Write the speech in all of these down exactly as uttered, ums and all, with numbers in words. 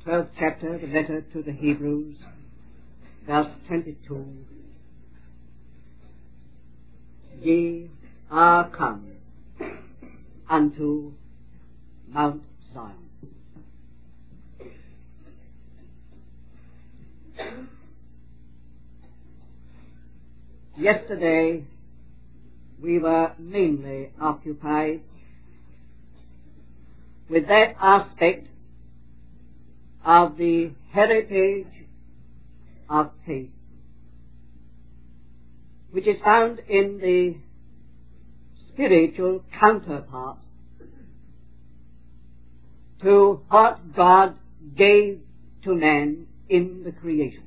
twelfth chapter, the letter to the Hebrews, verse twenty-two. Ye are come unto Mount Zion. Yesterday we were mainly occupied with that aspect of the heritage of faith, which is found in the spiritual counterpart to what God gave to man in the creation.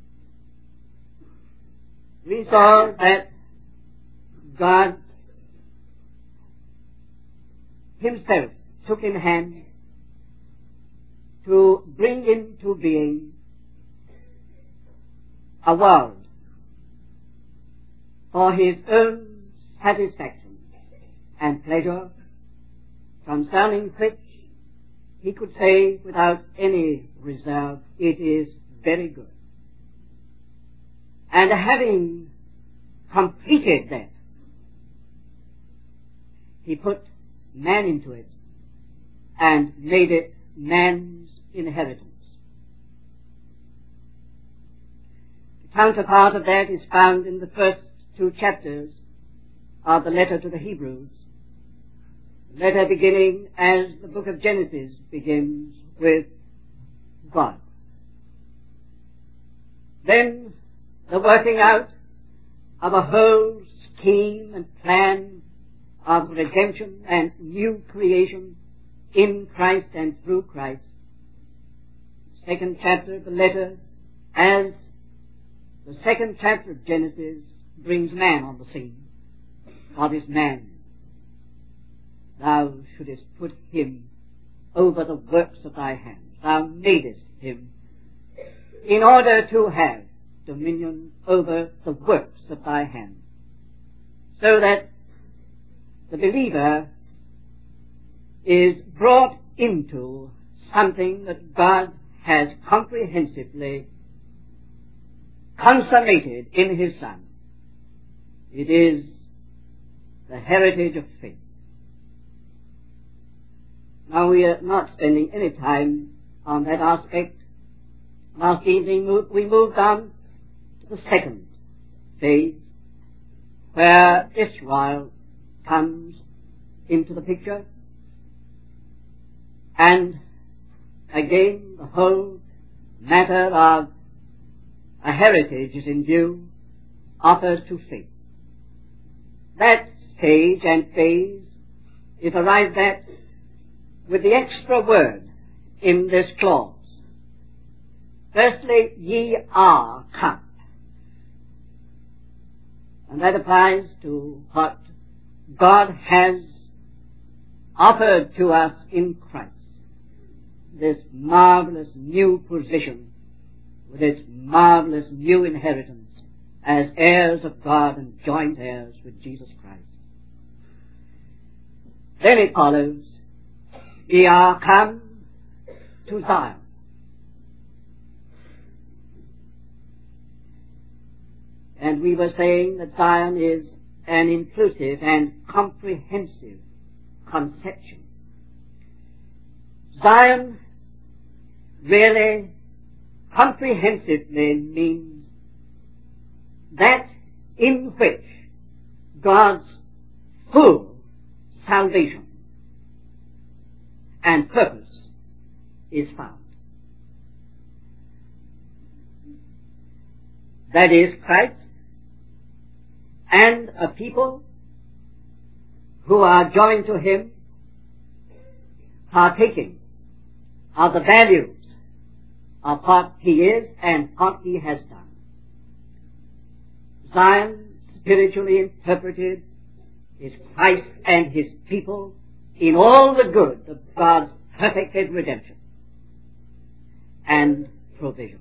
We saw that God himself took in hand to bring into being a world for his own satisfaction and pleasure, concerning which he could say without any reserve, it is very good. And having completed that, he put man into it and made it man's inheritance. The counterpart of that is found in the first two chapters of the letter to the Hebrews, the letter beginning as the book of Genesis begins with God. Then the working out of a whole scheme and plan of redemption and new creation in Christ and through Christ. Second chapter of the letter, as the second chapter of Genesis brings man on the scene. What is man? Thou shouldest put him over the works of thy hands. Thou madest him in order to have dominion over the works of thy hands, so that the believer is brought into something that God has comprehensively consummated in his Son. It is the heritage of faith. Now we are not spending any time on that aspect. Last evening we moved on to the second phase, where Israel comes into the picture, and again the whole matter of a heritage is in view, offered to faith. That stage and phase is arrived at with the extra word in this clause. Firstly, ye are come. And that applies to what God has offered to us in Christ. This marvelous new position with its marvelous new inheritance as heirs of God and joint heirs with Jesus Christ. Then it follows, ye are come to Zion. And we were saying that Zion is an inclusive and comprehensive conception. Zion really comprehensively means that in which God's full salvation and purpose is found. That is Christ and a people who are joined to him, partaking of the values of what he is and what he has done. Zion, spiritually interpreted, is Christ and his people in all the good of God's perfected redemption and provision.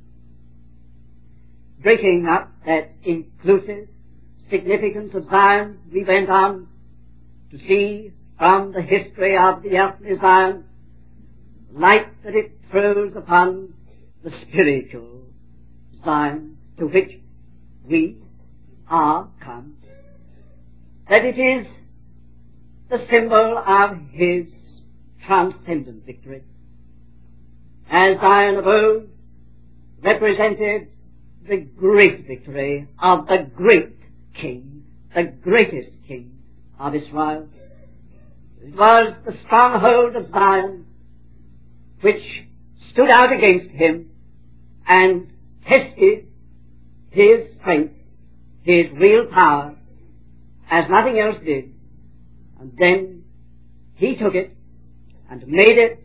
Breaking up that inclusive significance of Zion, we went on to see from the history of the earthly Zion light that it throws upon the spiritual Zion to which we are come, that it is the symbol of his transcendent victory. As Zion of old represented the great victory of the great king, the greatest king of Israel. It was the stronghold of Zion which stood out against him and tested his strength, his real power, as nothing else did. And then he took it and made it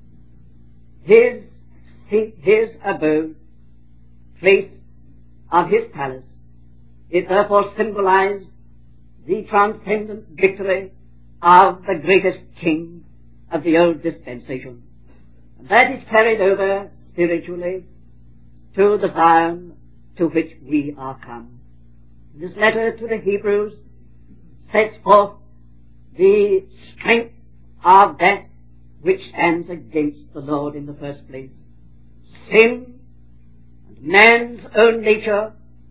his, his abode, place of his palace. It therefore symbolized the transcendent victory of the greatest king of the old dispensation. And that is carried over spiritually to the Zion to which we are come. This letter to the Hebrews sets forth the strength of that which stands against the Lord in the first place. Sin and man's own nature,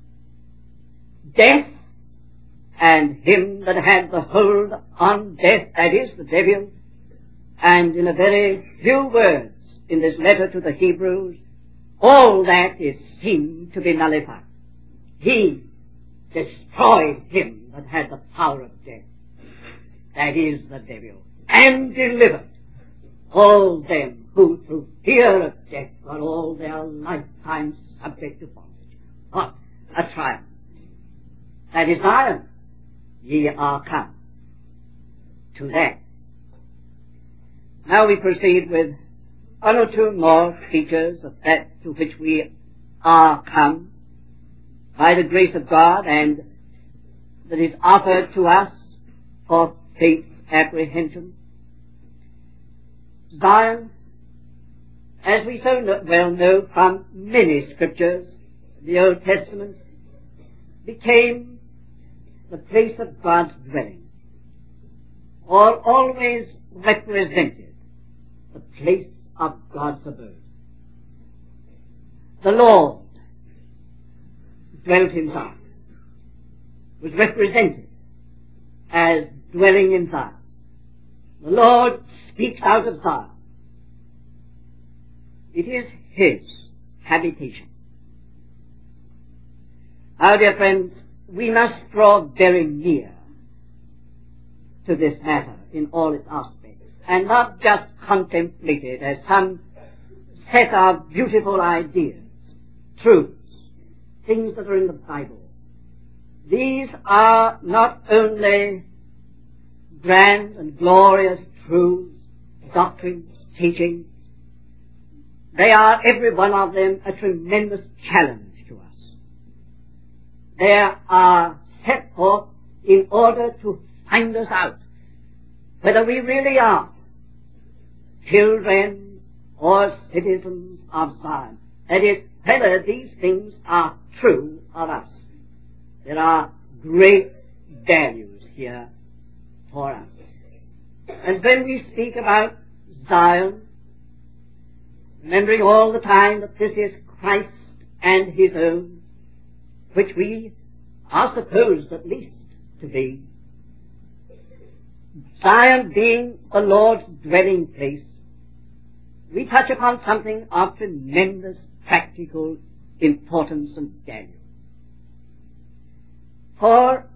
death, and him that had the hold on death, that is, the devil. And in a very few words in this letter to the Hebrews, all that is seen to be nullified. He destroyed him that had the power of death, that is, the devil, and delivered all them who through fear of death were all their lifetime subject to bondage. What a triumph! That is Zion. Ye are come to that. Now we proceed with one or two more features of that to which we are come by the grace of God, and that is offered to us for faith apprehension. Zion, as we so well know from many scriptures of the Old Testament, became the place of God's dwelling, or always represented the place of God's abode. The Lord dwelt in Zion, was represented as dwelling in Zion. The Lord speaks out of Zion. It is his habitation. Now, dear friends, we must draw very near to this matter in all its aspects, and not just contemplate it as some set of beautiful ideas, truths, things that are in the Bible. These are not only grand and glorious truths, doctrines, teachings. They are, every one of them, a tremendous challenge to us. They are set forth in order to find us out whether we really are children or citizens of Zion. That is, whether these things are true of us. There are great values here for us. And when we speak about Zion, remembering all the time that this is Christ and his own, which we are supposed at least to be, Zion being the Lord's dwelling place, we touch upon something of tremendous practical importance and value. For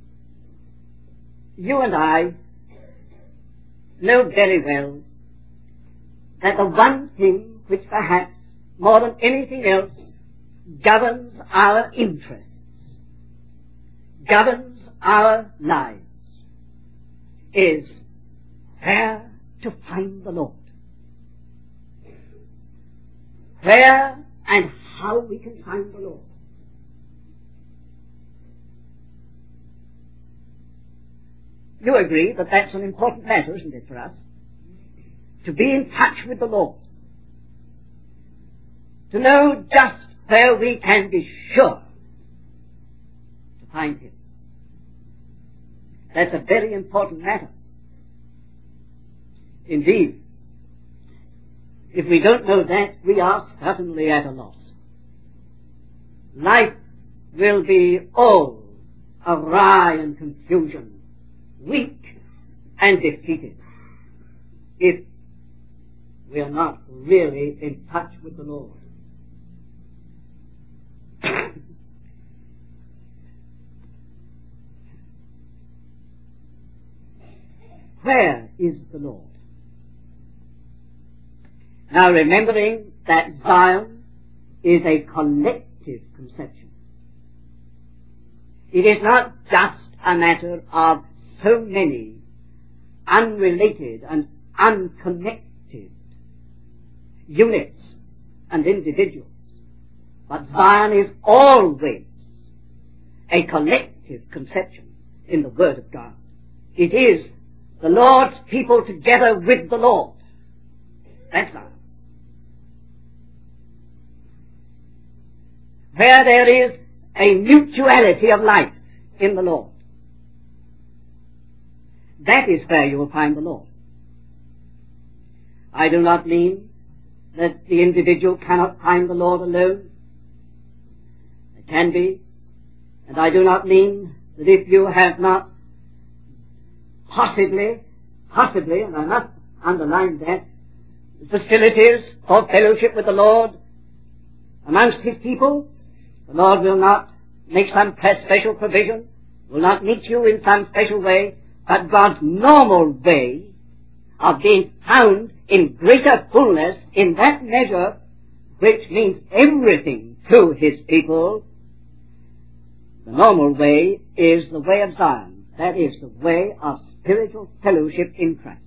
you and I know very well that the one thing which perhaps more than anything else governs our interests, governs our lives, is where to find the Lord. Where and how we can find the Lord. You agree that that's an important matter, isn't it, for us? To be in touch with the Lord. To know just where we can be sure to find him. That's a very important matter. Indeed, If we don't know that, we are certainly at a loss. Life will be all awry and confusion, weak and defeated, if we are not really in touch with the Lord. Where is the Lord? Now, remembering that Zion is a collective conception. It is not just a matter of so many unrelated and unconnected units and individuals, but Zion is always a collective conception in the Word of God. It is the Lord's people together with the Lord. That's Zion. Where there is a mutuality of life in the Lord, that is where you will find the Lord. I do not mean that the individual cannot find the Lord alone. It can be. And I do not mean that if you have not possibly, possibly, and I must underline that, facilities for fellowship with the Lord amongst His people, the Lord will not make some special provision, will not meet you in some special way, but God's normal way of being found in greater fullness in that measure which means everything to His people, the normal way is the way of Zion. That is the way of spiritual fellowship in Christ.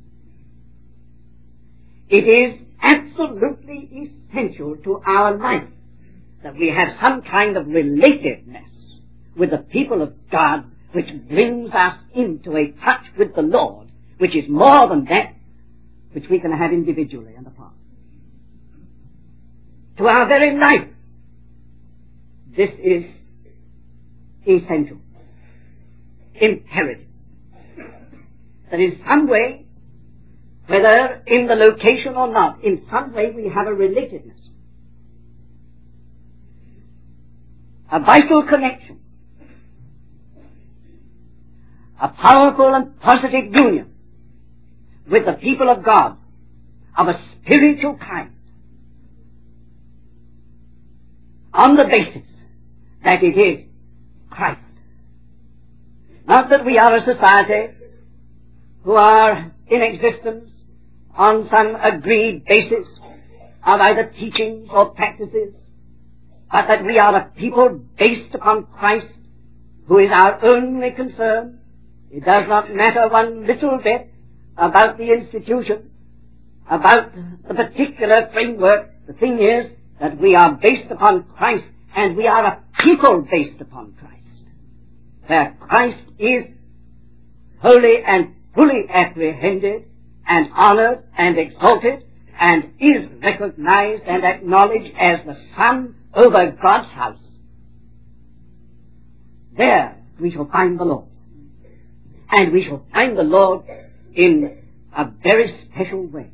It is absolutely essential to our life that we have some kind of relatedness with the people of God which brings us into a touch with the Lord, which is more than that which we can have individually and apart. To our very life, this is essential, imperative. That in some way, whether in the location or not, in some way we have a relatedness, a vital connection, a powerful and positive union with the people of God of a spiritual kind, on the basis that it is Christ. Not that we are a society who are in existence on some agreed basis of either teachings or practices, but that we are a people based upon Christ, who is our only concern. It does not matter one little bit about the institution, about the particular framework. The thing is that we are based upon Christ, and we are a people based upon Christ, where Christ is wholly and fully apprehended and honored and exalted and is recognized and acknowledged as the Son over God's house. There we shall find the Lord. And we shall find the Lord in a very special way.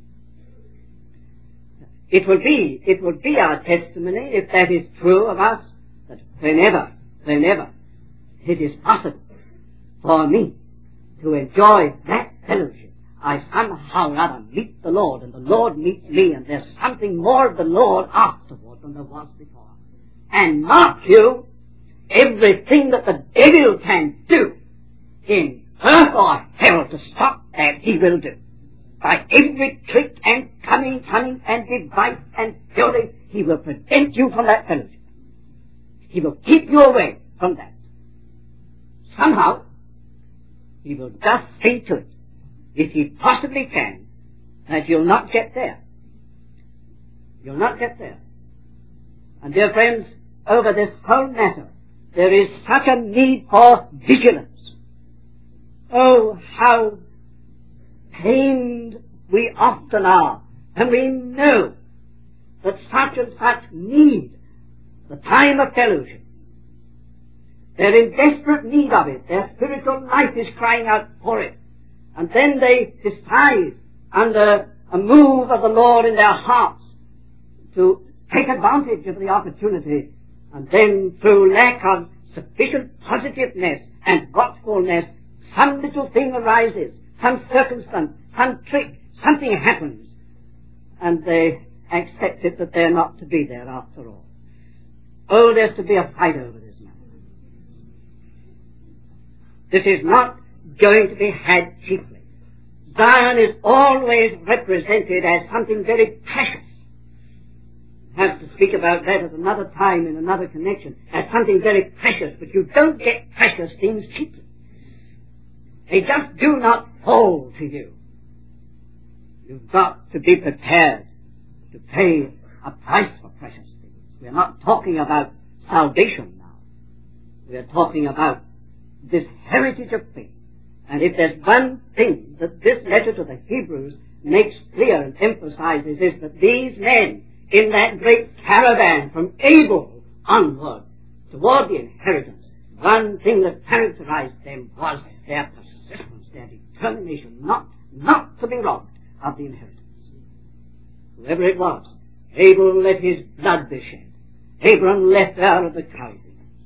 It will be, it will be our testimony, if that is true of us, that whenever, whenever it is possible for me to enjoy that fellowship, I somehow rather meet the Lord, and the Lord meets me, and there's something more of the Lord afterward than there was before. And mark you, everything that the devil can do in earth or hell to stop that, he will do. By every trick and cunning, cunning and device and fury, he will prevent you from that fellowship. He will keep you away from that. Somehow, he will just see to it, if he possibly can, that you'll not get there. You'll not get there. And dear friends, over this whole matter, there is such a need for vigilance. Oh, how pained we often are, and we know that such and such need the time of fellowship. They're in desperate need of it. Their spiritual life is crying out for it. And then they decide under a move of the Lord in their hearts to take advantage of the opportunity, and then through lack of sufficient positiveness and watchfulness, some little thing arises, some circumstance, some trick, something happens, and they accept it that they're not to be there after all. Oh, there's to be a fight over this matter. This is not going to be had cheaply. Zion is always represented as something very precious. I have to speak about that at another time in another connection, as something very precious, but you don't get precious things cheaply. They just do not fall to you. You've got to be prepared to pay a price for precious things. We're not talking about salvation now. We're talking about this heritage of faith. And if there's one thing that this letter to the Hebrews makes clear and emphasizes, is that these men in that great caravan from Abel onward toward the inheritance, one thing that characterized them was their persistence, their determination not, not to be robbed of the inheritance. Whoever it was, Abel let his blood be shed. Abraham left out of the Chaldeans.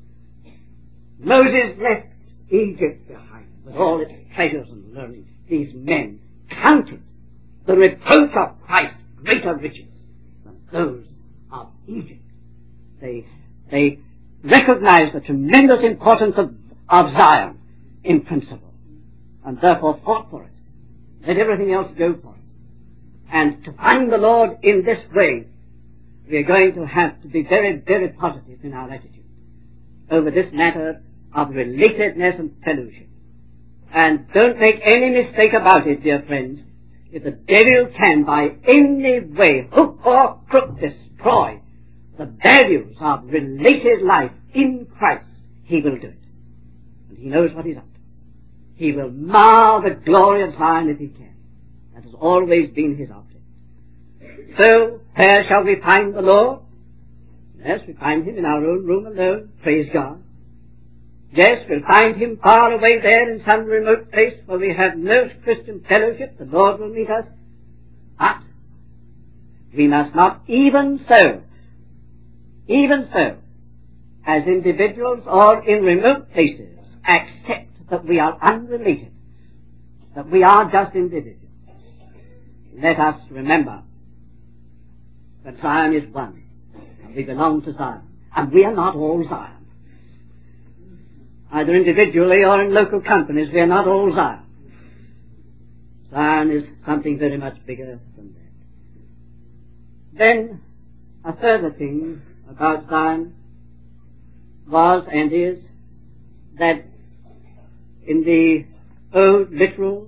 Moses left Egypt behind with all its treasures and learning. These men counted the reproach of Christ greater riches than those of Egypt. They, they recognized the tremendous importance of, of Zion in principle, and therefore fought for it. Let everything else go for it. And to find the Lord in this way, we are going to have to be very, very positive in our attitude over this matter of relatedness and fellowship. And don't make any mistake about it, dear friends. If the devil can by any way, hook or crook, destroy the values of related life in Christ, he will do it. And he knows what he's up to. He will mar the glory of Zion if he can. That has always been his object. So, where shall we find the Lord? Yes, we find him in our own room alone, praise God. Yes, we'll find him far away there in some remote place where we have no Christian fellowship. The Lord will meet us. But we must not even so, even so, as individuals or in remote places, accept that we are unrelated, that we are just individuals. Let us remember that Zion is one, and we belong to Zion, and we are not all Zion. Either individually or in local companies, we are not all Zion. Zion is something very much bigger than that. Then, a further thing about Zion was and is that in the old literal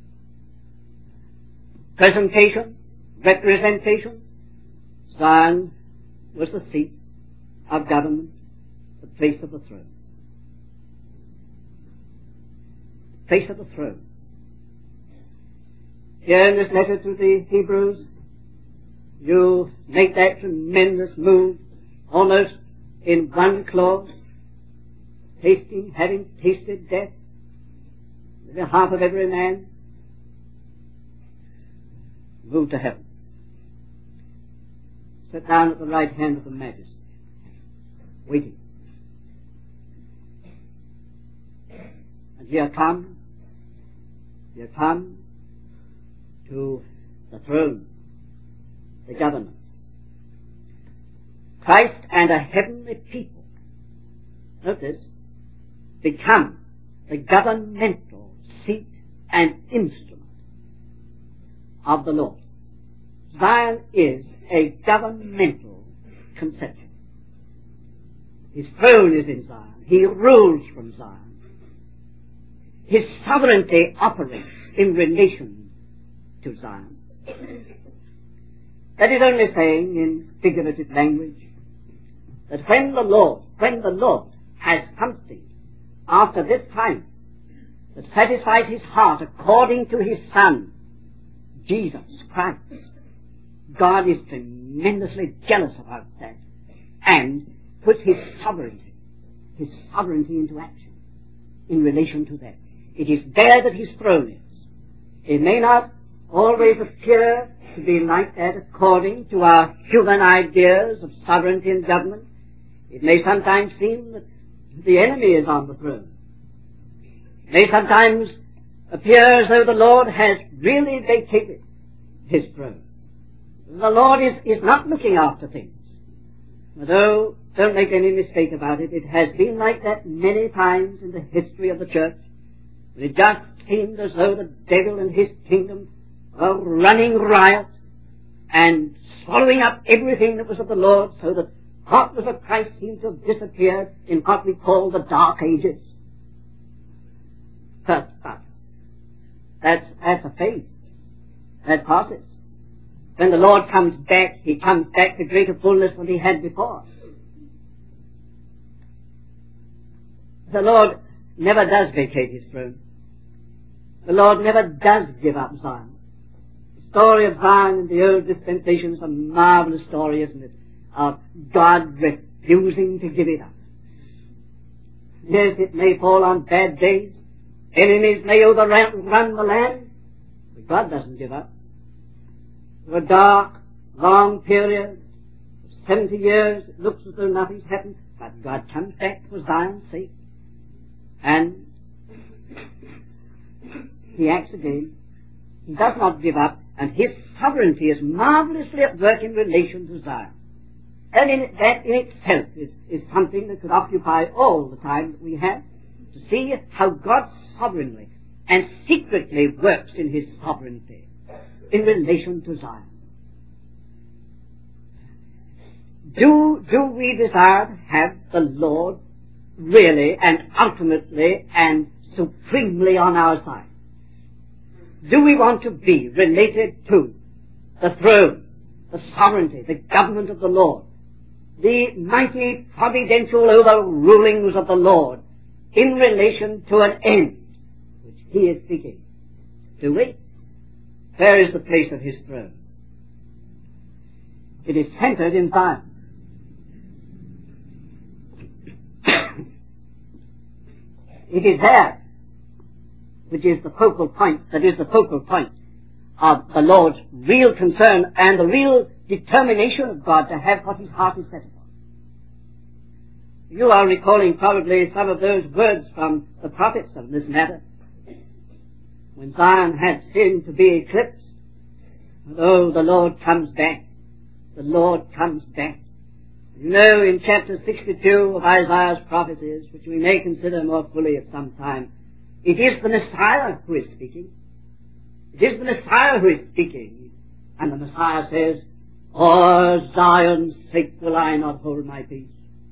presentation, representation, Zion was the seat of government, the place of the throne. Place of the throne. Here in this letter to the Hebrews, you make that tremendous move almost in one clause, tasting, having tasted death, with the half of every man, move to heaven. Sit down at the right hand of the Majesty, waiting. And here come, here come to the throne, the government. Christ and a heavenly people, notice, become the governmental seat and instrument of the Lord. Zion is a governmental conception. His throne is in Zion. He rules from Zion. His sovereignty operates in relation to Zion. That is only saying in figurative language that when the Lord, when the Lord has something after this time that satisfies his heart according to his Son, Jesus Christ, God is tremendously jealous about that and puts his sovereignty, his sovereignty into action in relation to that. It is there that his throne is. It may not always appear to be like that according to our human ideas of sovereignty and government. It may sometimes seem that the enemy is on the throne. It may sometimes appear as though the Lord has really vacated his throne. The Lord is, is not looking after things. Although, don't make any mistake about it, it has been like that many times in the history of the church. It just seemed as though the devil and his kingdom were running riot and swallowing up everything that was of the Lord, so that what was of Christ seemed to have disappeared in what we call the Dark Ages. But, but that's, that's a phase. That passes. When the Lord comes back, he comes back to greater fullness than he had before. The Lord never does vacate his throne. The Lord never does give up Zion. The story of Zion in the old dispensation is a marvelous story, isn't it? Of God refusing to give it up. Yes, it may fall on bad days. Enemies may overrun the land. But God doesn't give up. For a dark, long period, seventy years, it looks as though nothing's happened. But God comes back for Zion's sake. And he acts again. He does not give up. And his sovereignty is marvelously at work in relation to Zion. And in, that in itself is, is something that could occupy all the time that we have, to see how God sovereignly and secretly works in his sovereignty in relation to Zion. Do, do we desire to have the Lord really and ultimately and supremely on our side? Do we want to be related to the throne, the sovereignty, the government of the Lord, the mighty providential overrulings of the Lord in relation to an end which he is seeking? Do we? Where is the place of his throne? It is centered in Zion. It is there which is the focal point, that is the focal point of the Lord's real concern and the real determination of God to have what his heart is set upon. You are recalling probably some of those words from the prophets of this matter. When Zion had sinned to be eclipsed, oh, the Lord comes back. The Lord comes back. You know, in chapter sixty-two of Isaiah's prophecies, which we may consider more fully at some time, it is the Messiah who is speaking. It is the Messiah who is speaking. And the Messiah says, "For Zion's sake will I not hold my peace.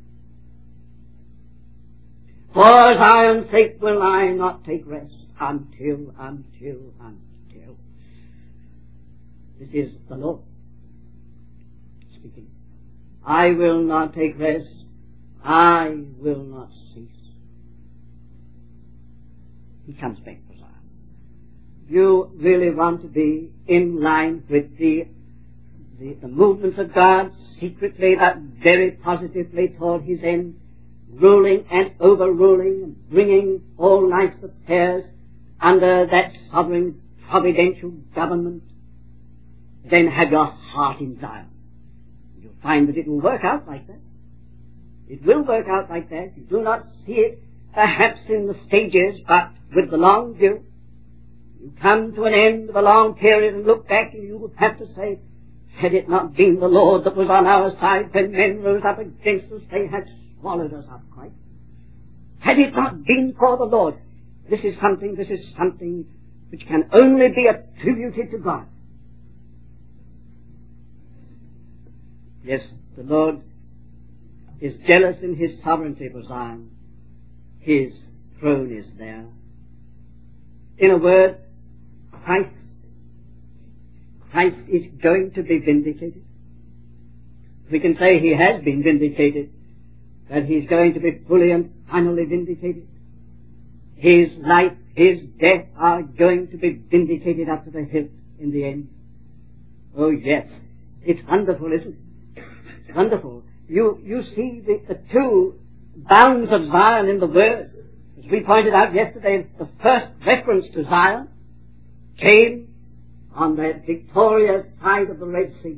For Zion's sake will I not take rest until, until, until." This is the Lord speaking. I will not take rest. I will not cease. He comes back for Zion. You really want to be in line with the, the, the movements of God, secretly but very positively toward his end, ruling and overruling and bringing all life's affairs under that sovereign providential government. Then have your heart in Zion. You'll find that it will work out like that. It will work out like that. You do not see it perhaps in the stages, but with the long view. You come to an end of a long period and look back, and you would have to say, had it not been the Lord that was on our side when men rose up against us, they had swallowed us up quite. Had it not been for the Lord, this is something, this is something which can only be attributed to God. Yes, the Lord is jealous in his sovereignty for Zion. His throne is there. In a word, Christ, Christ is going to be vindicated. We can say he has been vindicated, that he's going to be fully and finally vindicated. His life, his death are going to be vindicated up to the hilt in the end. Oh yes, it's wonderful, isn't it? It's wonderful. You, you see the, the two bounds of Zion in the Word. As we pointed out yesterday, the first reference to Zion came on that victorious side of the Red Sea.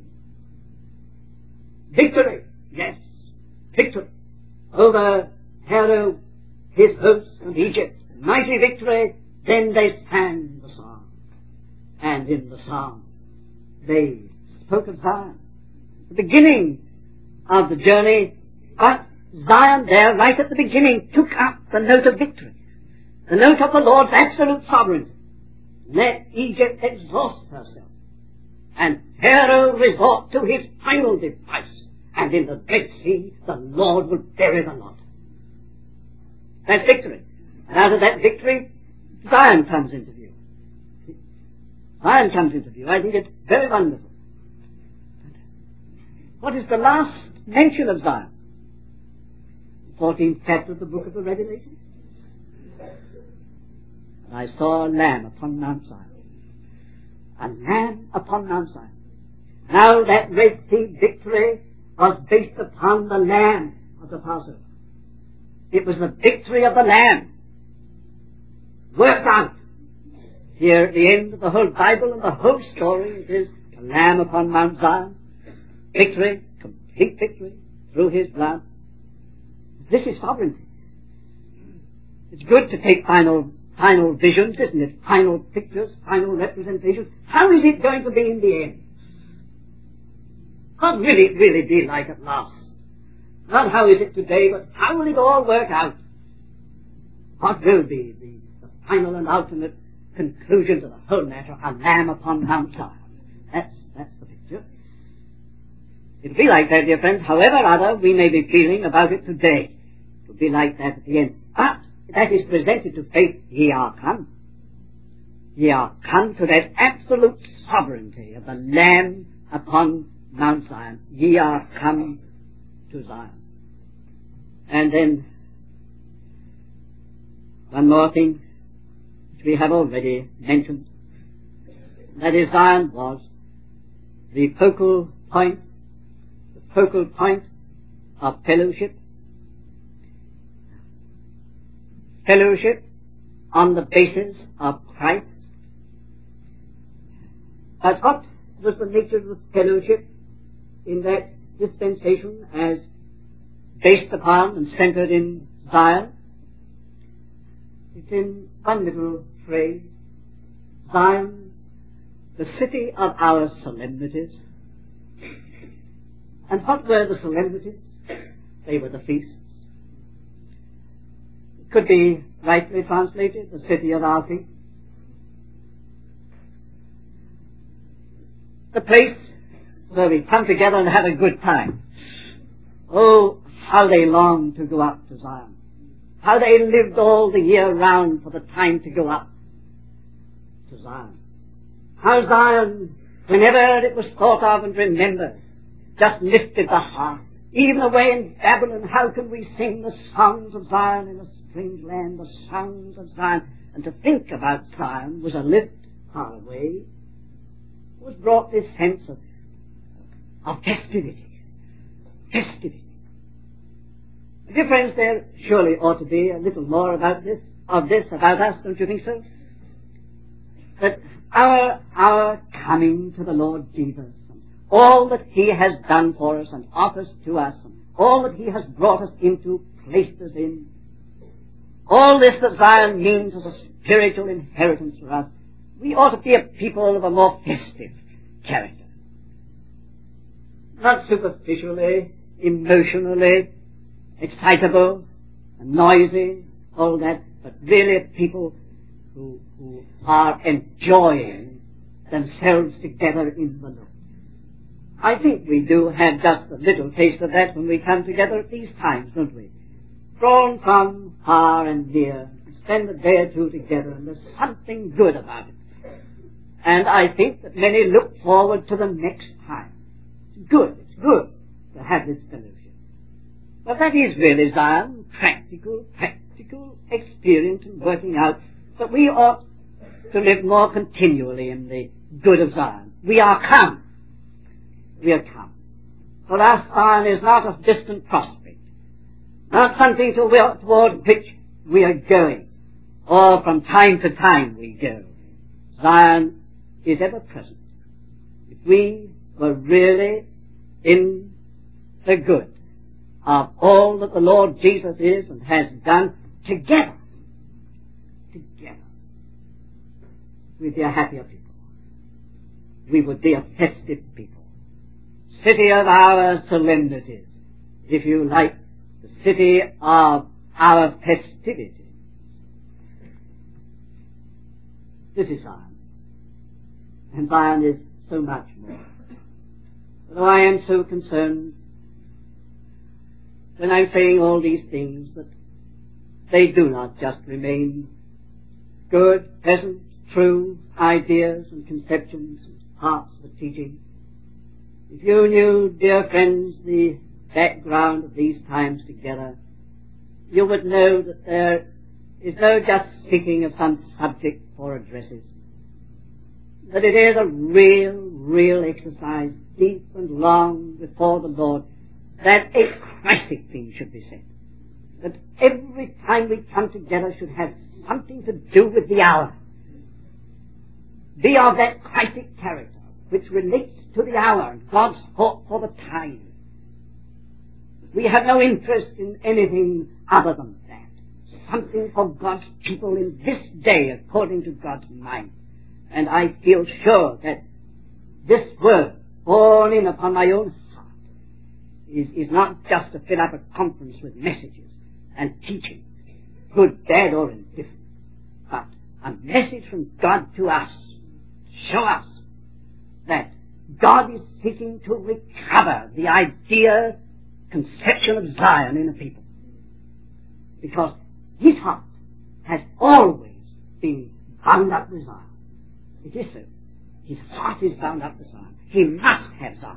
Victory, yes, victory over Pharaoh, his hosts, and Egypt. Mighty victory. Then they sang the song. And in the song, they spoke of Zion. The beginning of the journey, but Zion there, right at the beginning, took up the note of victory. The note of the Lord's absolute sovereignty. Let Egypt exhaust herself, and Pharaoh resort to his final device, and in the Red Sea the Lord will bury the lot. That's victory. And out of that victory, Zion comes into view. Zion comes into view. I think it's very wonderful. What is the last mention of Zion? The fourteenth chapter of the book of the Revelation. I saw a lamb upon Mount Zion. A lamb upon Mount Zion. Now that Red Sea victory was based upon the lamb of the Passover. It was the victory of the lamb worked out. Here at the end of the whole Bible and the whole story, it is the lamb upon Mount Zion. Victory, complete victory through his blood. This is sovereignty. It's good to take final Final visions, isn't it? Final pictures, final representations. How is it going to be in the end? What will it really be like at last? Not how is it today, but how will it all work out? What will be the, the final and ultimate conclusion to the whole matter? A lamb upon Mount Zion. That's, that's the picture. It'll be like that, dear friends, however other we may be feeling about it today. It'll be like that at the end. But that is presented to faith. Ye are come. Ye are come to that absolute sovereignty of the Lamb upon Mount Zion. Ye are come to Zion. And then, one more thing, which we have already mentioned. That is, Zion was the focal point, the focal point of fellowship. Fellowship on the basis of Christ. But what was the nature of the fellowship in that dispensation as based upon and centered in Zion? It's in one little phrase. Zion, the city of our solemnities. And what were the solemnities? They were the feasts. Could be rightly translated, the city of our feet. The place where we come together and have a good time. Oh, how they longed to go up to Zion. How they lived all the year round for the time to go up to Zion. How Zion, whenever it was thought of and remembered, just lifted the heart. Even away in Babylon, how can we sing the songs of Zion in a strange land, the songs of Zion? And to think about Zion was a lift far away. It was brought this sense of, of festivity. Festivity. Dear friends, there surely ought to be a little more about this, of this about us, don't you think so? That our, our coming to the Lord Jesus, all that He has done for us and offers to us, and all that He has brought us into, placed us in, all this that Zion means as a spiritual inheritance for us, we ought to be a people of a more festive character. Not superficially, emotionally, excitable, and noisy, all that, but really a people who, who are enjoying themselves together in the Lord. I think we do have just a little taste of that when we come together at these times, don't we? Drawn from far and near, spend a day or two together, and there's something good about it. And I think that many look forward to the next time. It's good, it's good to have this fellowship. But that is really Zion, practical, practical experience in working out that we ought to live more continually in the good of Zion. We are come. We are come. For us, Zion is not a distant prospect, not something to work toward which we are going, or from time to time we go. Zion is ever present, if we were really in the good of all that the Lord Jesus is and has done, together, together, we'd be a happier people. We would be a festive people. City of our solemnities, if you like, the city of our festivities. This is Zion. And Zion is so much more. Though I am so concerned when I'm saying all these things that they do not just remain good, pleasant, true ideas and conceptions and parts of the teaching. If you knew, dear friends, the background of these times together, you would know that there is no just seeking of some subject for addresses, that it is a real, real exercise, deep and long before the Lord, that a Christic thing should be said, that every time we come together should have something to do with the hour, be of that Christic character which relates to the hour and God's thought for the time. We have no interest in anything other than that. Something for God's people in this day according to God's mind. And I feel sure that this word, born in upon my own heart, is, is not just to fill up a conference with messages and teaching, good, bad, or indifferent, but a message from God to us, to show us that God is seeking to recover the idea, conception of Zion in the people. Because his heart has always been bound up with Zion. It is so. His heart is bound up with Zion. He must have Zion.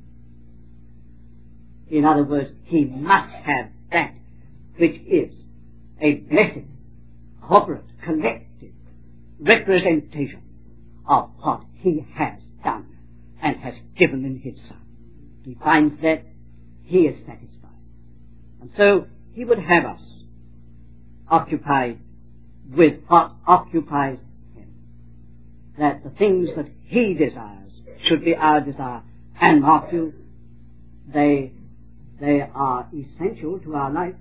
In other words, he must have that which is a blessed, corporate, collective representation of what he has done and has given in his Son. He finds that he is satisfied. And so he would have us occupied with what occupies him. That the things that he desires should be our desire. And mark you, they, they are essential to our life.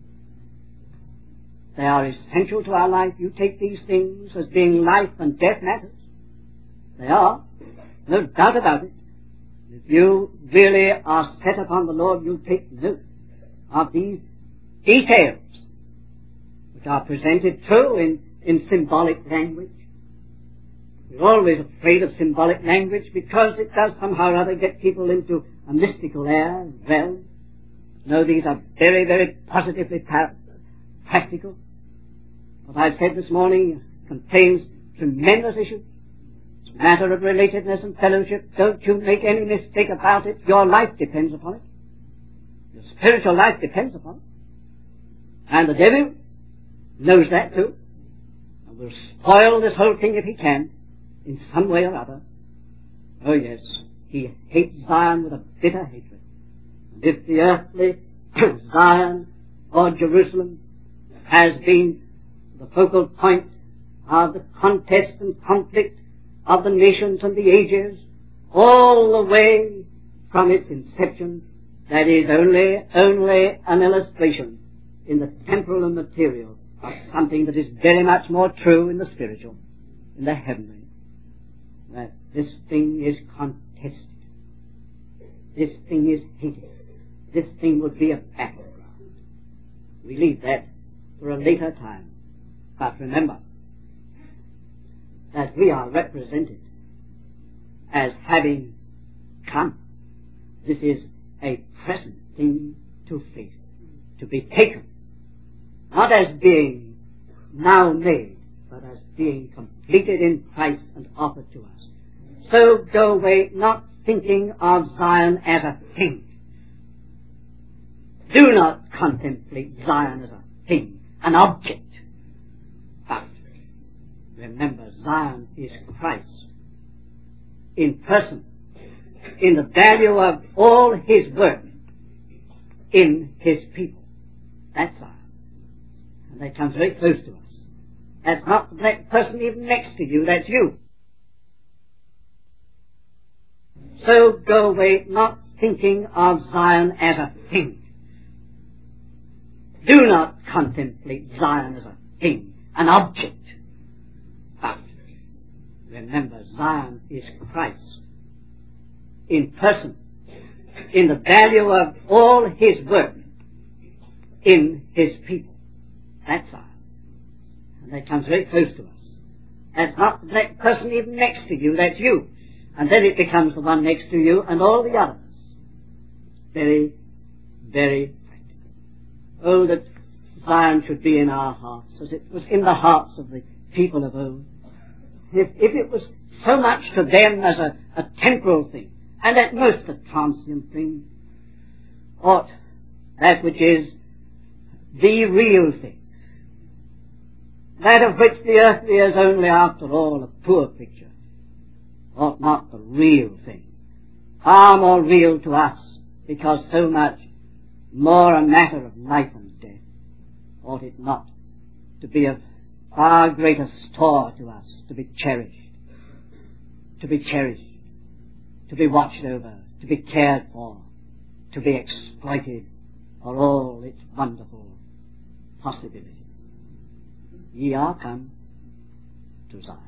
They are essential to our life. You take these things as being life and death matters. They are. No doubt about it. If you really are set upon the Lord, you'll take note of these details which are presented true in, in symbolic language. We're always afraid of symbolic language because it does somehow or other get people into a mystical air. Well, no, these are very, very positively par- practical. What I've said this morning contains tremendous issues. It's a matter of relatedness and fellowship. Don't you make any mistake about it. Your life depends upon it. Your spiritual life depends upon it. And the devil knows that too, and will spoil this whole thing if he can, in some way or other. Oh yes, he hates Zion with a bitter hatred. And if the earthly Zion or Jerusalem has been the focal point of the contest and conflict of the nations and the ages, all the way from its inception, that is only, only an illustration in the temporal and material of something that is very much more true in the spiritual, in the heavenly. That this thing is contested. This thing is hated. This thing would be a battleground. We leave that for a later time. But remember that we are represented as having come. This is a present thing to face, to be taken. Not as being now made, but as being completed in Christ and offered to us. So go away not thinking of Zion as a thing. Do not contemplate Zion as a thing, an object. But remember, Zion is Christ in person, in the value of all his work in his people. That's Zion. And that comes very close to us. That's not the person even next to you, that's you. so go away not thinking of Zion as a thing. Do not contemplate Zion as a thing, an object. But remember, Zion is Christ in person, in the value of all His work in His people. That's Zion. And that comes very close to us. That's not that person even next to you, that's you. And then it becomes the one next to you and all the others. Very, very practical. Oh, that Zion should be in our hearts as it was in the hearts of the people of old. If, if it was so much to them as a, a temporal thing, and at most a transient thing, ought that which is the real thing, that of which the earthly is only after all a poor picture, ought not the real thing, far more real to us, because so much more a matter of life and death, ought it not to be of far greater store to us, to be cherished, to be cherished, to be watched over, to be cared for, to be exploited for all its wonderful possibilities. Ye are come to Zion.